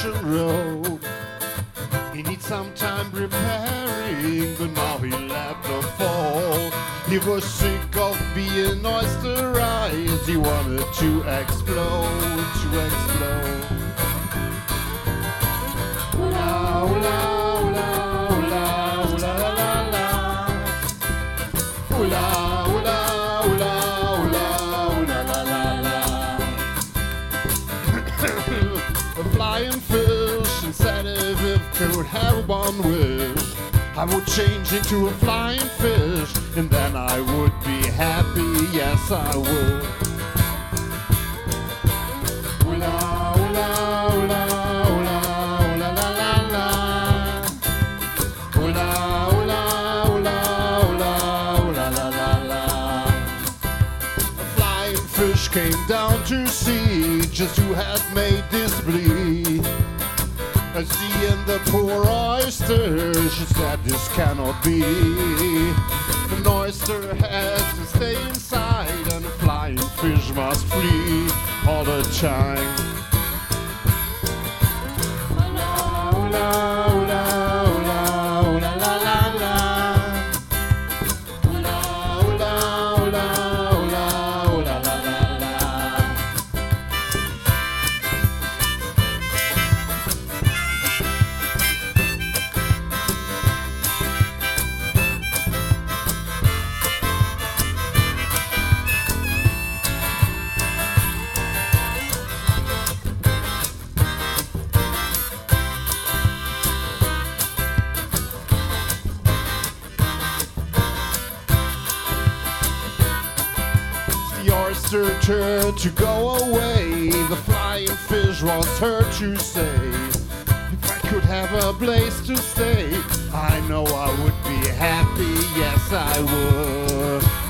ocean road. He needs some time repairing, but now he let the fall. He was sick of being oysterized. He wanted to explode, to explode. La, la, la, la, la, la, la, la. La, la, la, la, la, la, la, la. A flying fish, instead of if could have one wish, I would change into a flying fish, and then I would be happy, yes I would. Oola, oola, oola, oola, oola, la, la, la. Oola, oola, oola, oola, oola, la, la, la. A flying fish came down to see just who had made this bleed. Seeing the poor oyster, she said this cannot be. An oyster has to stay inside, and a flying fish must flee all the time. Oola, oola, oola, oola, oola, la, la, la. Oola, oola, oola, oola, oola, la, la, la. The oyster turned to go away. The flying fish wants her to say, if I could have a place to stay, I know I would be happy, yes I would.